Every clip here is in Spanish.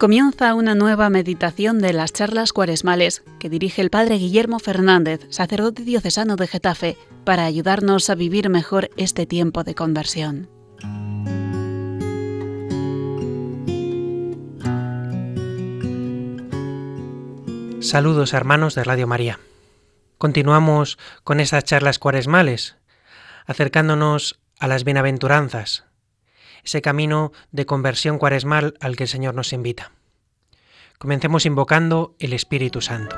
Comienza una nueva meditación de las charlas cuaresmales que dirige el Padre Guillermo Fernández, sacerdote diocesano de Getafe, para ayudarnos a vivir mejor este tiempo de conversión. Saludos, hermanos de Radio María. Continuamos con estas charlas cuaresmales, acercándonos a las bienaventuranzas, ese camino de conversión cuaresmal al que el Señor nos invita. Comencemos invocando el Espíritu Santo.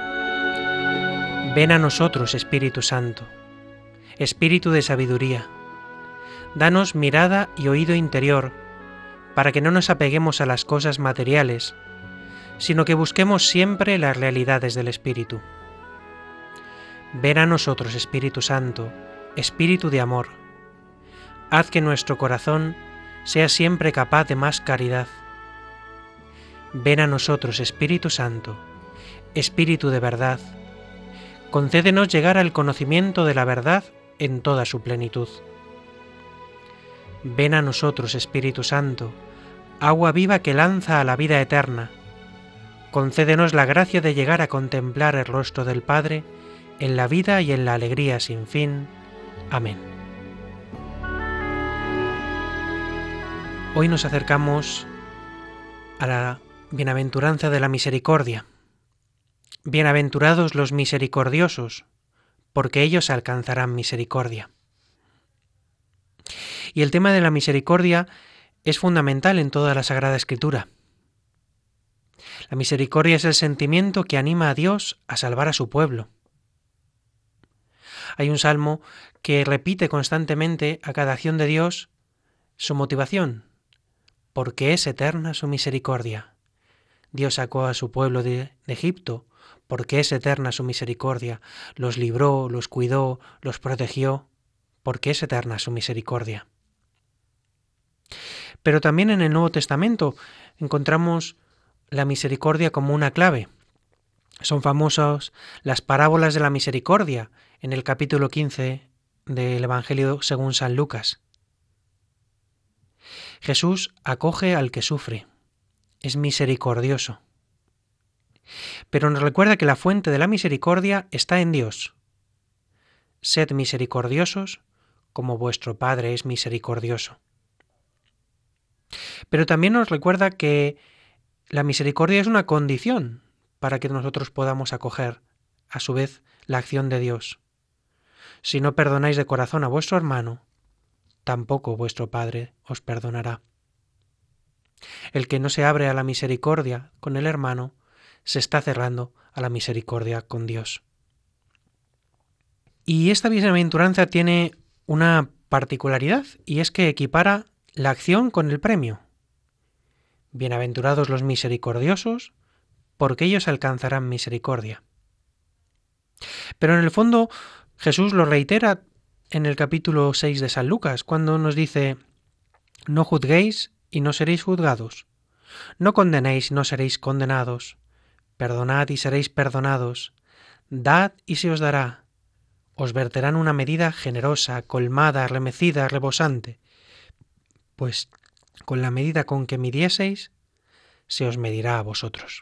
Ven a nosotros, Espíritu Santo, Espíritu de sabiduría. Danos mirada y oído interior, para que no nos apeguemos a las cosas materiales, sino que busquemos siempre las realidades del Espíritu. Ven a nosotros, Espíritu Santo, Espíritu de amor. Haz que nuestro corazón sea siempre capaz de más caridad. Ven a nosotros, Espíritu Santo, Espíritu de verdad. Concédenos llegar al conocimiento de la verdad en toda su plenitud. Ven a nosotros, Espíritu Santo, agua viva que lanza a la vida eterna. Concédenos la gracia de llegar a contemplar el rostro del Padre en la vida y en la alegría sin fin. Amén. Hoy nos acercamos a la bienaventuranza de la misericordia. Bienaventurados los misericordiosos, porque ellos alcanzarán misericordia. Y el tema de la misericordia es fundamental en toda la Sagrada Escritura. La misericordia es el sentimiento que anima a Dios a salvar a su pueblo. Hay un salmo que repite constantemente a cada acción de Dios su motivación, porque es eterna su misericordia. Dios sacó a su pueblo de Egipto, porque es eterna su misericordia. Los libró, los cuidó, los protegió, porque es eterna su misericordia. Pero también en el Nuevo Testamento encontramos la misericordia como una clave. Son famosas las parábolas de la misericordia en el capítulo 15 del Evangelio según San Lucas. Jesús acoge al que sufre, es misericordioso. Pero nos recuerda que la fuente de la misericordia está en Dios. Sed misericordiosos como vuestro Padre es misericordioso. Pero también nos recuerda que la misericordia es una condición para que nosotros podamos acoger, a su vez, la acción de Dios. Si no perdonáis de corazón a vuestro hermano, tampoco vuestro Padre os perdonará. El que no se abre a la misericordia con el hermano, se está cerrando a la misericordia con Dios. Y esta bienaventuranza tiene una particularidad, y es que equipara la acción con el premio. Bienaventurados los misericordiosos, porque ellos alcanzarán misericordia. Pero en el fondo, Jesús lo reitera en el capítulo 6 de San Lucas, cuando nos dice: no juzguéis y no seréis juzgados, no condenéis y no seréis condenados, perdonad y seréis perdonados, dad y se os dará, os verterán una medida generosa, colmada, remecida, rebosante, pues con la medida con que midieseis, se os medirá a vosotros.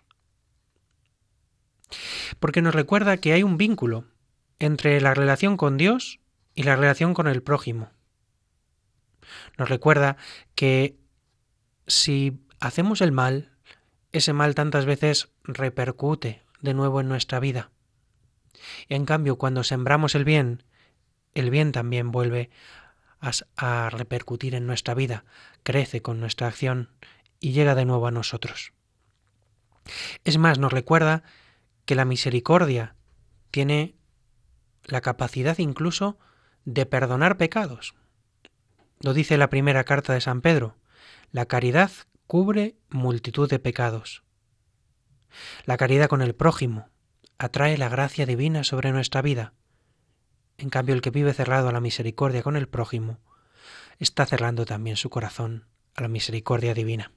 Porque nos recuerda que hay un vínculo entre la relación con Dios y la relación con el prójimo. Nos recuerda que si hacemos el mal, ese mal tantas veces repercute de nuevo en nuestra vida. Y en cambio, cuando sembramos el bien también vuelve a repercutir en nuestra vida, crece con nuestra acción y llega de nuevo a nosotros. Es más, nos recuerda que la misericordia tiene la capacidad incluso de perdonar pecados. Lo dice la primera carta de San Pedro: la caridad cubre multitud de pecados. La caridad con el prójimo atrae la gracia divina sobre nuestra vida. En cambio, el que vive cerrado a la misericordia con el prójimo está cerrando también su corazón a la misericordia divina.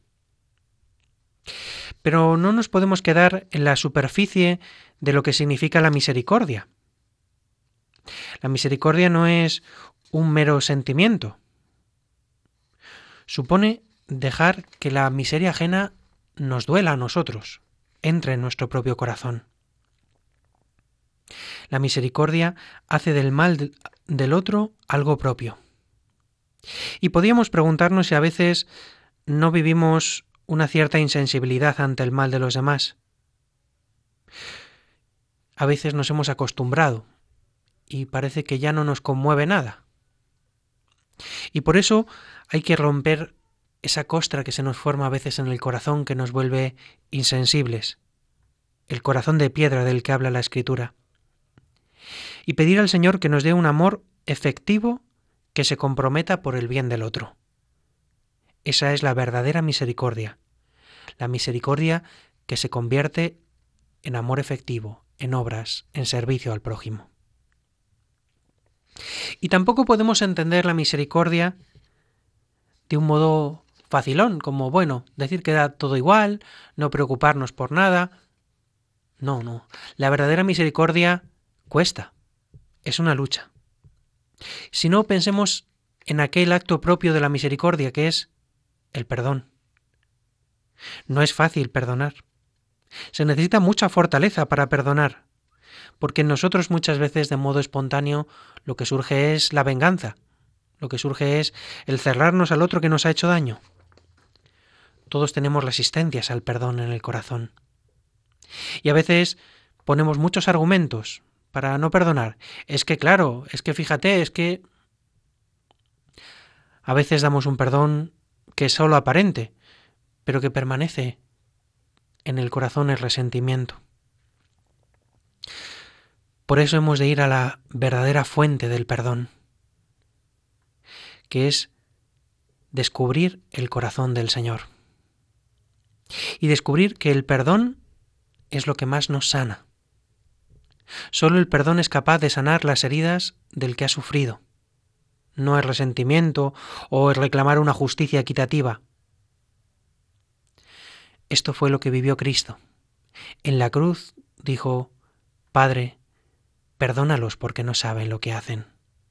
Pero no nos podemos quedar en la superficie de lo que significa la misericordia. La misericordia no es un mero sentimiento. Supone dejar que la miseria ajena nos duela a nosotros, entre en nuestro propio corazón. La misericordia hace del mal del otro algo propio. Y podríamos preguntarnos si a veces no vivimos una cierta insensibilidad ante el mal de los demás. A veces nos hemos acostumbrado y parece que ya no nos conmueve nada. Y por eso hay que romper esa costra que se nos forma a veces en el corazón que nos vuelve insensibles, el corazón de piedra del que habla la Escritura. Y pedir al Señor que nos dé un amor efectivo que se comprometa por el bien del otro. Esa es la verdadera misericordia, la misericordia que se convierte en amor efectivo, en obras, en servicio al prójimo. Y tampoco podemos entender la misericordia de un modo facilón, como, decir que da todo igual, no preocuparnos por nada. No. La verdadera misericordia cuesta, es una lucha. Si no, pensemos en aquel acto propio de la misericordia que es el perdón. No es fácil perdonar. Se necesita mucha fortaleza para perdonar, porque en nosotros muchas veces de modo espontáneo lo que surge es la venganza, lo que surge es el cerrarnos al otro que nos ha hecho daño. Todos tenemos resistencias al perdón en el corazón. Y a veces ponemos muchos argumentos para no perdonar. Es que claro, es que fíjate, es que... A veces damos un perdón que es solo aparente, pero que permanece en el corazón el resentimiento. Por eso hemos de ir a la verdadera fuente del perdón, que es descubrir el corazón del Señor. Y descubrir que el perdón es lo que más nos sana. Solo el perdón es capaz de sanar las heridas del que ha sufrido. No el resentimiento o el reclamar una justicia equitativa. Esto fue lo que vivió Cristo. En la cruz dijo: Padre, perdónalos porque no saben lo que hacen.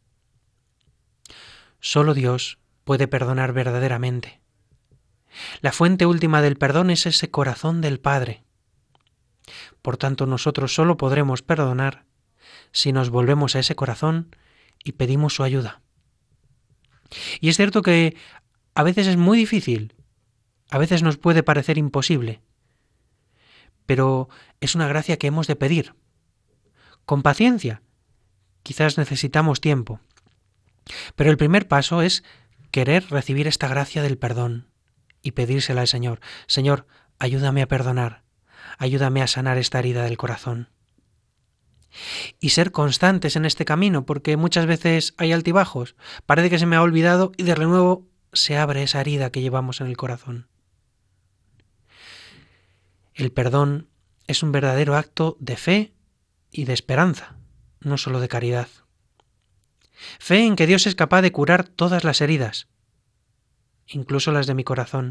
Solo Dios puede perdonar verdaderamente. La fuente última del perdón es ese corazón del Padre. Por tanto, nosotros solo podremos perdonar si nos volvemos a ese corazón y pedimos su ayuda. Y es cierto que a veces es muy difícil, a veces nos puede parecer imposible, pero es una gracia que hemos de pedir. Con paciencia, quizás necesitamos tiempo, pero el primer paso es querer recibir esta gracia del perdón y pedírsela al Señor. Señor, ayúdame a perdonar, ayúdame a sanar esta herida del corazón. Y ser constantes en este camino, porque muchas veces hay altibajos, parece que se me ha olvidado y de nuevo se abre esa herida que llevamos en el corazón. El perdón es un verdadero acto de fe y de esperanza, no solo de caridad. Fe en que Dios es capaz de curar todas las heridas, incluso las de mi corazón.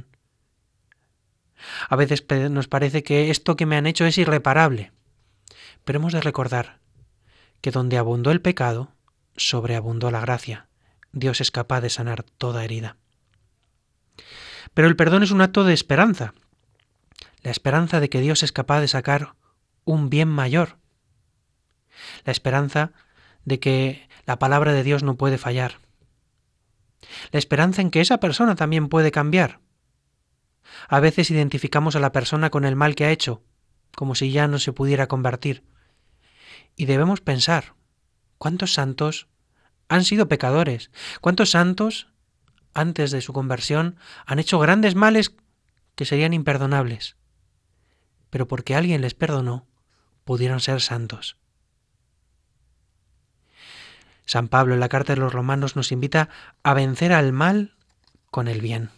A veces nos parece que esto que me han hecho es irreparable, pero hemos de recordar que donde abundó el pecado, sobreabundó la gracia. Dios es capaz de sanar toda herida. Pero el perdón es un acto de esperanza, la esperanza de que Dios es capaz de sacar un bien mayor, la esperanza de que la palabra de Dios no puede fallar, la esperanza en que esa persona también puede cambiar. A veces identificamos a la persona con el mal que ha hecho, como si ya no se pudiera convertir. Y debemos pensar, ¿cuántos santos han sido pecadores? ¿Cuántos santos, antes de su conversión, han hecho grandes males que serían imperdonables? Pero porque alguien les perdonó, pudieron ser santos. San Pablo en la carta de los Romanos nos invita a vencer al mal con el bien.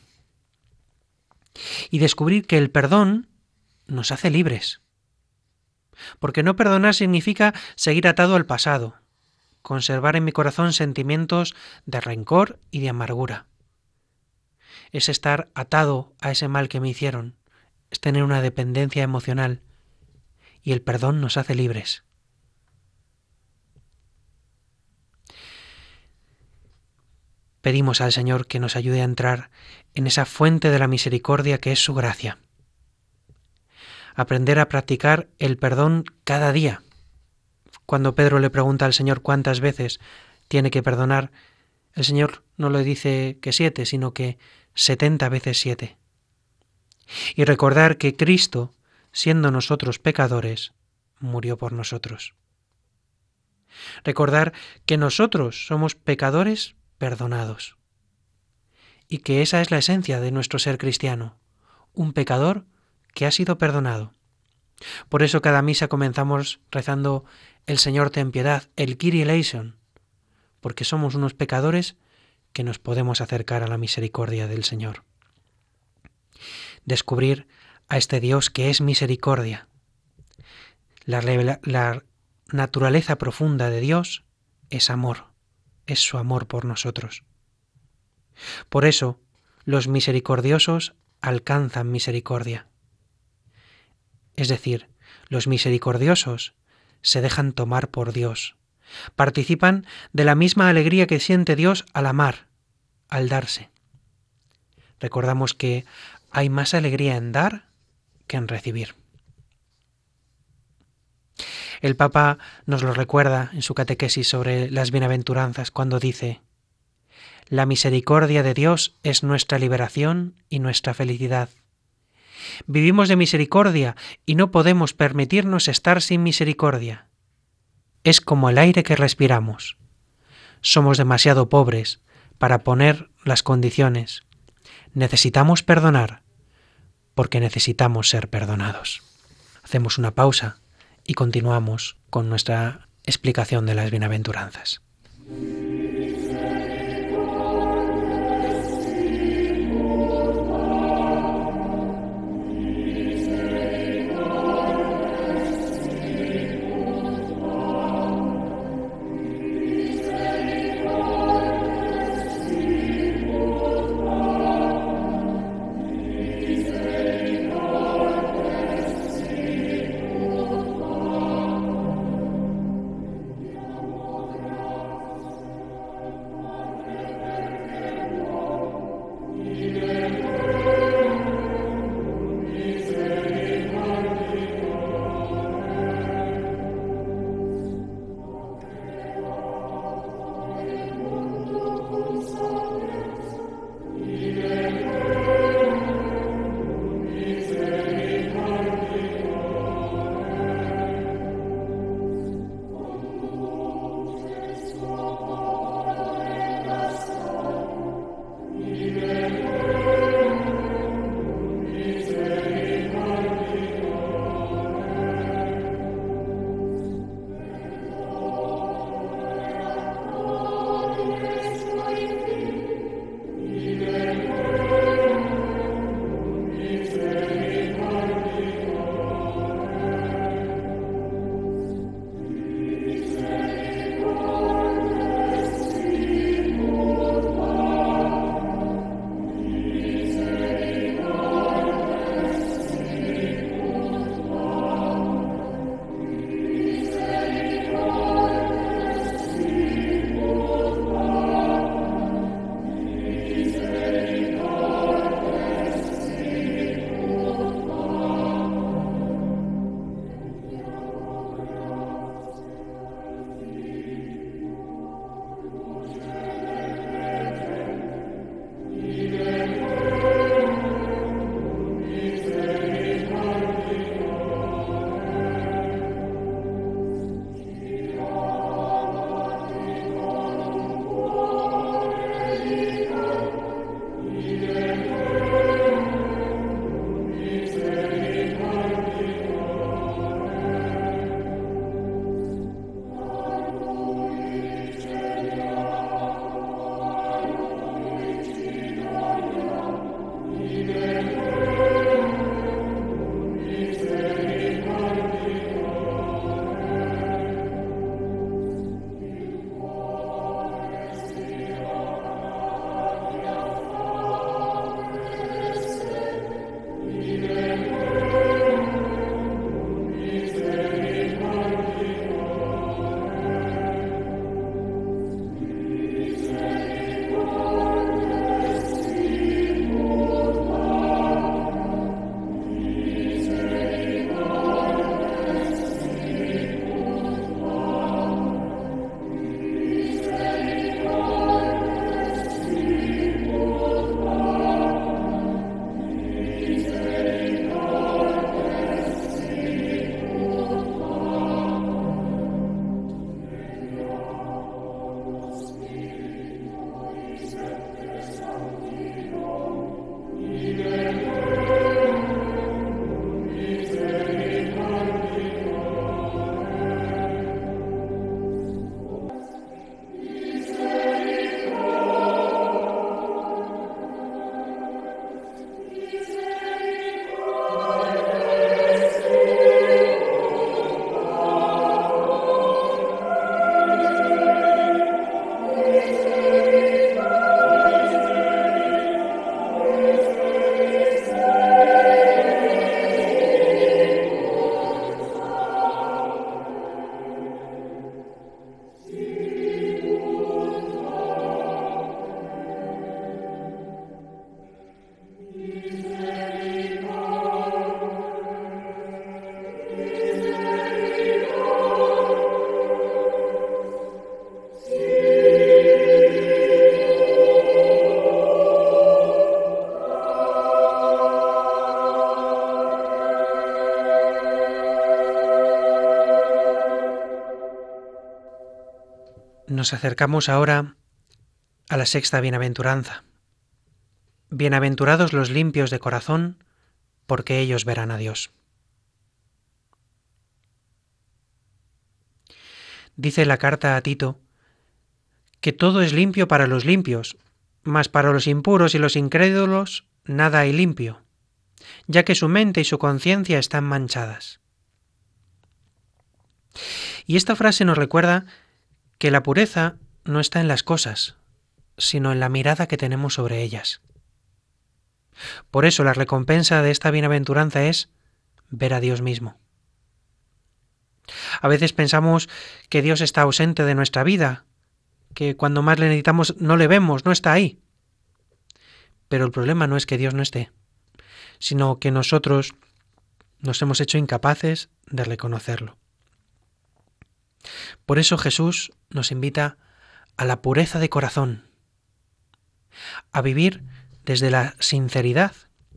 Y descubrir que el perdón nos hace libres. Porque no perdonar significa seguir atado al pasado, conservar en mi corazón sentimientos de rencor y de amargura. Es estar atado a ese mal que me hicieron, es tener una dependencia emocional, y el perdón nos hace libres. Pedimos al Señor que nos ayude a entrar en esa fuente de la misericordia que es su gracia. aprender a practicar el perdón cada día. Cuando Pedro le pregunta al Señor cuántas veces tiene que perdonar, el Señor no le dice que 7, sino que 70 veces 7. Y recordar que Cristo, siendo nosotros pecadores, murió por nosotros. Recordar que nosotros somos pecadores perdonados. Y que esa es la esencia de nuestro ser cristiano, un pecador que ha sido perdonado. Por eso cada misa comenzamos rezando el Señor ten piedad, el Kyrie eleison, porque somos unos pecadores que nos podemos acercar a la misericordia del Señor. Descubrir a este Dios que es misericordia. La naturaleza profunda de Dios es amor, es su amor por nosotros. Por eso, los misericordiosos alcanzan misericordia. Es decir, los misericordiosos se dejan tomar por Dios, participan de la misma alegría que siente Dios al amar, al darse. Recordamos que hay más alegría en dar que en recibir. El Papa nos lo recuerda en su catequesis sobre las bienaventuranzas cuando dice: la misericordia de Dios es nuestra liberación y nuestra felicidad. Vivimos de misericordia y no podemos permitirnos estar sin misericordia. Es como el aire que respiramos. Somos demasiado pobres para poner las condiciones. Necesitamos perdonar porque necesitamos ser perdonados. Hacemos una pausa y continuamos con nuestra explicación de las bienaventuranzas. nos acercamos ahora a la sexta bienaventuranza. Bienaventurados los limpios de corazón, porque ellos verán a Dios. Dice la carta a Tito que todo es limpio para los limpios, mas para los impuros y los incrédulos nada hay limpio, ya que su mente y su conciencia están manchadas. Y esta frase nos recuerda que la pureza no está en las cosas, sino en la mirada que tenemos sobre ellas. Por eso la recompensa de esta bienaventuranza es ver a Dios mismo. A veces pensamos que Dios está ausente de nuestra vida, que cuando más le necesitamos no le vemos, no está ahí. Pero el problema no es que Dios no esté, sino que nosotros nos hemos hecho incapaces de reconocerlo. Por eso Jesús nos invita a la pureza de corazón, a vivir desde la sinceridad.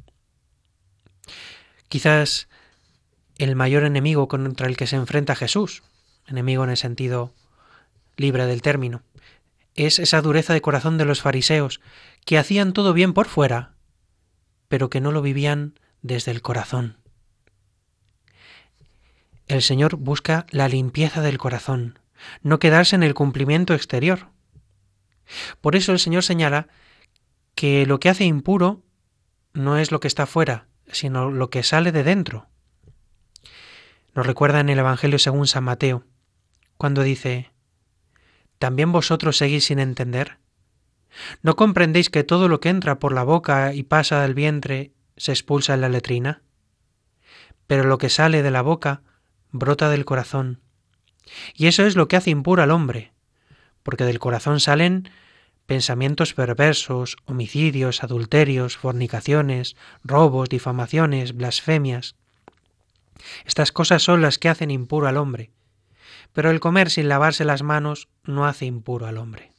Quizás el mayor enemigo contra el que se enfrenta Jesús, enemigo en el sentido libre del término, es esa dureza de corazón de los fariseos, que hacían todo bien por fuera, pero que no lo vivían desde el corazón. El Señor busca la limpieza del corazón, no quedarse en el cumplimiento exterior. Por eso el Señor señala que lo que hace impuro no es lo que está fuera, sino lo que sale de dentro. Nos recuerda en el Evangelio según San Mateo, cuando dice: ¿también vosotros seguís sin entender? ¿No comprendéis que todo lo que entra por la boca y pasa del vientre se expulsa en la letrina? Pero lo que sale de la boca brota del corazón, y eso es lo que hace impuro al hombre, porque del corazón salen pensamientos perversos, homicidios, adulterios, fornicaciones, robos, difamaciones, blasfemias. Estas cosas son las que hacen impuro al hombre, pero el comer sin lavarse las manos no hace impuro al hombre.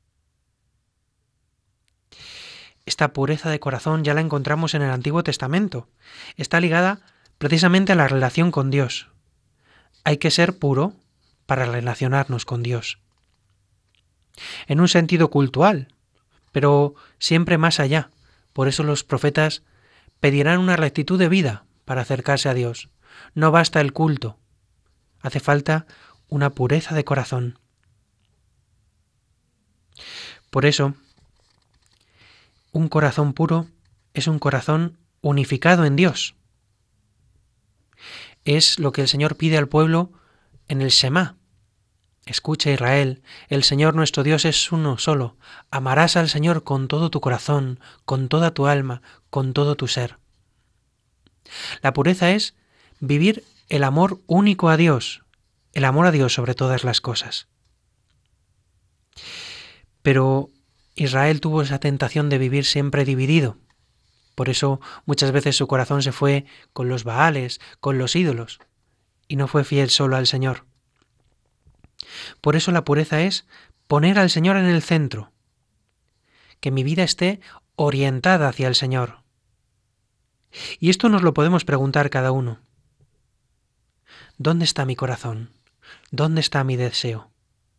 Esta pureza de corazón ya la encontramos en el Antiguo Testamento. Está ligada precisamente a la relación con Dios. Hay que ser puro para relacionarnos con Dios. En un sentido cultural, pero siempre más allá. Por eso los profetas pedirán una rectitud de vida para acercarse a Dios. No basta el culto, hace falta una pureza de corazón. Por eso, un corazón puro es un corazón unificado en Dios. Es lo que el Señor pide al pueblo en el Shema. Escucha, Israel, el Señor nuestro Dios es uno solo. Amarás al Señor con todo tu corazón, con toda tu alma, con todo tu ser. La pureza es vivir el amor único a Dios, el amor a Dios sobre todas las cosas. Pero Israel tuvo esa tentación de vivir siempre dividido. Por eso muchas veces su corazón se fue con los Baales, con los ídolos, y no fue fiel solo al Señor. Por eso la pureza es poner al Señor en el centro, que mi vida esté orientada hacia el Señor. Y esto nos lo podemos preguntar cada uno. ¿Dónde está mi corazón? ¿Dónde está mi deseo?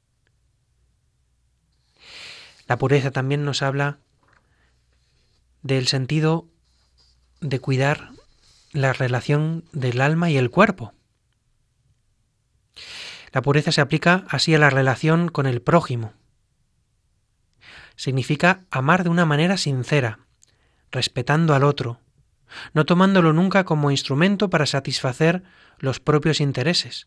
La pureza también nos habla del sentido de cuidar la relación del alma y el cuerpo. La pureza se aplica así a la relación con el prójimo. Significa amar de una manera sincera, respetando al otro, no tomándolo nunca como instrumento para satisfacer los propios intereses.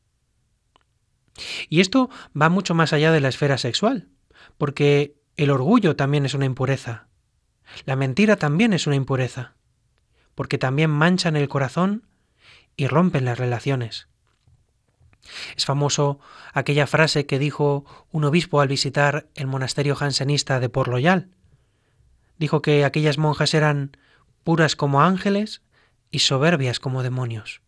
Y esto va mucho más allá de la esfera sexual, porque el orgullo también es una impureza. La mentira también es una impureza, porque también manchan el corazón y rompen las relaciones. Es famoso aquella frase que dijo un obispo al visitar el monasterio jansenista de Port Royal. Dijo que aquellas monjas eran puras como ángeles y soberbias como demonios.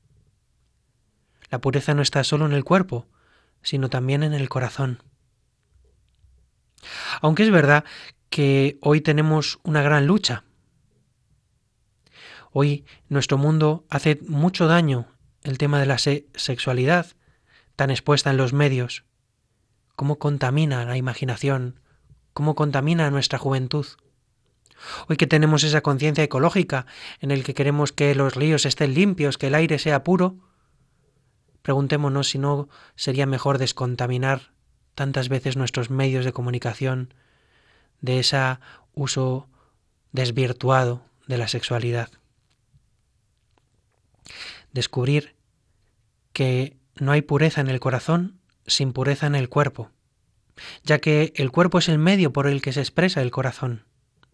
La pureza no está solo en el cuerpo, sino también en el corazón. Aunque es verdad que hoy tenemos una gran lucha. Hoy nuestro mundo hace mucho daño el tema de la sexualidad, tan expuesta en los medios, cómo contamina la imaginación, cómo contamina nuestra juventud. Hoy que tenemos esa conciencia ecológica en el que queremos que los ríos estén limpios, que el aire sea puro, preguntémonos si no sería mejor descontaminar tantas veces nuestros medios de comunicación de ese uso desvirtuado de la sexualidad. Descubrir que no hay pureza en el corazón sin pureza en el cuerpo, ya que el cuerpo es el medio por el que se expresa el corazón.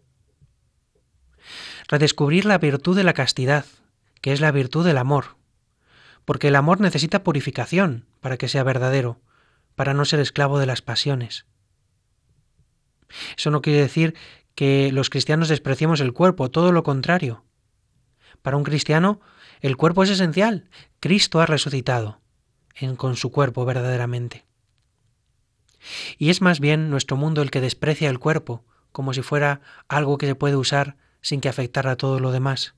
Redescubrir la virtud de la castidad, que es la virtud del amor, porque el amor necesita purificación para que sea verdadero, para no ser esclavo de las pasiones. Eso no quiere decir que los cristianos despreciemos el cuerpo, todo lo contrario. Para un cristiano, el cuerpo es esencial. Cristo ha resucitado con su cuerpo verdaderamente. Y es más bien nuestro mundo el que desprecia el cuerpo, como si fuera algo que se puede usar sin que afectara a todo lo demás.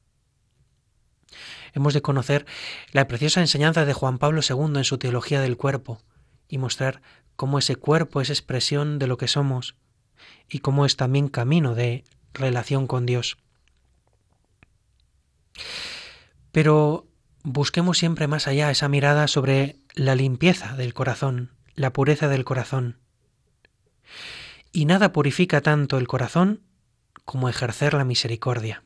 Hemos de conocer la preciosa enseñanza de Juan Pablo II en su teología del cuerpo y mostrar cómo ese cuerpo es expresión de lo que somos y cómo es también camino de relación con Dios. Pero busquemos siempre más allá esa mirada sobre la limpieza del corazón, la pureza del corazón. Y nada purifica tanto el corazón como ejercer la misericordia.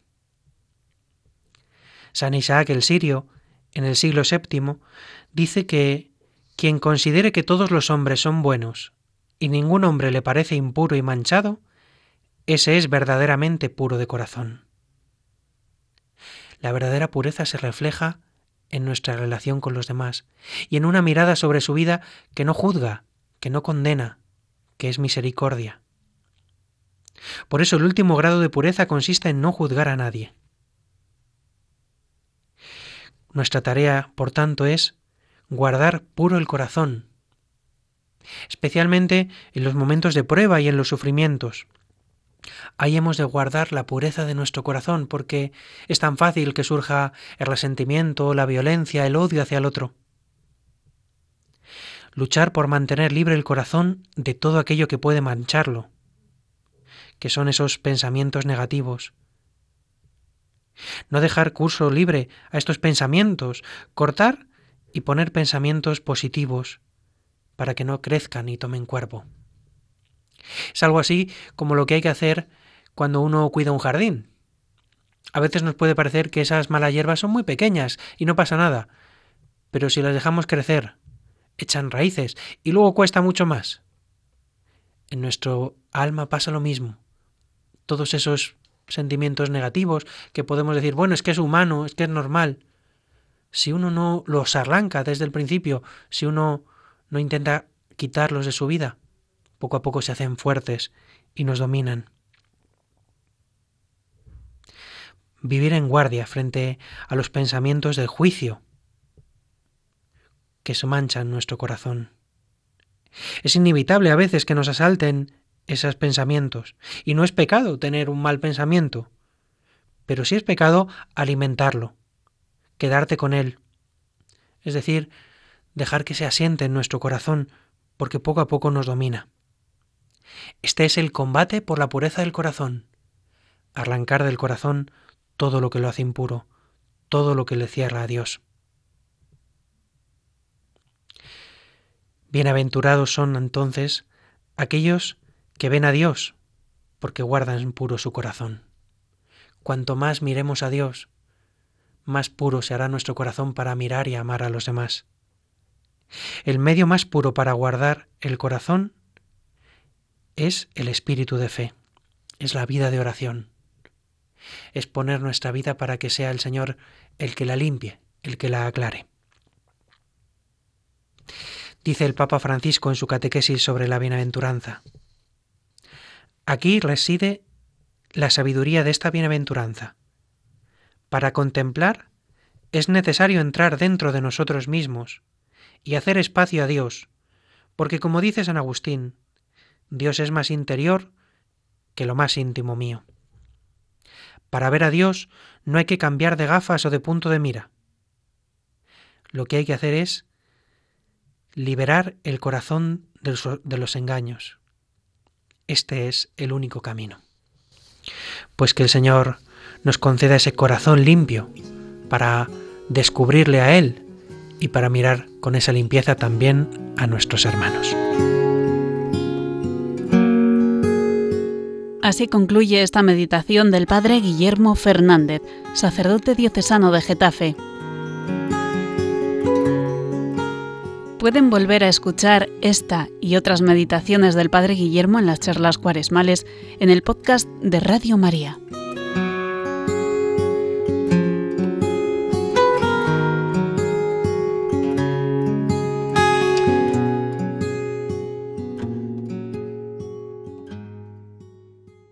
San Isaac el Sirio, en el siglo VII, dice que quien considere que todos los hombres son buenos y ningún hombre le parece impuro y manchado, ese es verdaderamente puro de corazón. La verdadera pureza se refleja en nuestra relación con los demás y en una mirada sobre su vida que no juzga, que no condena, que es misericordia. Por eso el último grado de pureza consiste en no juzgar a nadie. Nuestra tarea, por tanto, es guardar puro el corazón, especialmente en los momentos de prueba y en los sufrimientos. Ahí hemos de guardar la pureza de nuestro corazón, porque es tan fácil que surja el resentimiento, la violencia, el odio hacia el otro. Luchar por mantener libre el corazón de todo aquello que puede mancharlo, que son esos pensamientos negativos. No dejar curso libre a estos pensamientos, cortar y poner pensamientos positivos para que no crezcan y tomen cuerpo. Es algo así como lo que hay que hacer cuando uno cuida un jardín. A veces nos puede parecer que esas malas hierbas son muy pequeñas y no pasa nada, pero si las dejamos crecer, echan raíces y luego cuesta mucho más. En nuestro alma pasa lo mismo. Todos esos sentimientos negativos que podemos decir, bueno, es que es humano, es que es normal. Si uno no los arranca desde el principio, si uno no intenta quitarlos de su vida, poco a poco se hacen fuertes y nos dominan. Vivir en guardia frente a los pensamientos del juicio que se manchan nuestro corazón. Es inevitable a veces que nos asalten esos pensamientos, y no es pecado tener un mal pensamiento, pero sí es pecado alimentarlo, quedarte con él, es decir, dejar que se asiente en nuestro corazón, porque poco a poco nos domina. Este es el combate por la pureza del corazón, arrancar del corazón todo lo que lo hace impuro, todo lo que le cierra a Dios. Bienaventurados son entonces aquellos que ven a Dios, porque guardan puro su corazón. Cuanto más miremos a Dios, más puro se hará nuestro corazón para mirar y amar a los demás. El medio más puro para guardar el corazón es el espíritu de fe, es la vida de oración. Es poner nuestra vida para que sea el Señor el que la limpie, el que la aclare. Dice el Papa Francisco en su catequesis sobre la bienaventuranza: aquí reside la sabiduría de esta bienaventuranza. Para contemplar es necesario entrar dentro de nosotros mismos y hacer espacio a Dios, porque como dice San Agustín, Dios es más interior que lo más íntimo mío. Para ver a Dios no hay que cambiar de gafas o de punto de mira. Lo que hay que hacer es liberar el corazón de los engaños. Este es el único camino. Pues que el Señor nos conceda ese corazón limpio para descubrirle a Él y para mirar con esa limpieza también a nuestros hermanos. Así concluye esta meditación del Padre Guillermo Fernández, sacerdote diocesano de Getafe. Pueden volver a escuchar esta y otras meditaciones del Padre Guillermo en las charlas cuaresmales en el podcast de Radio María.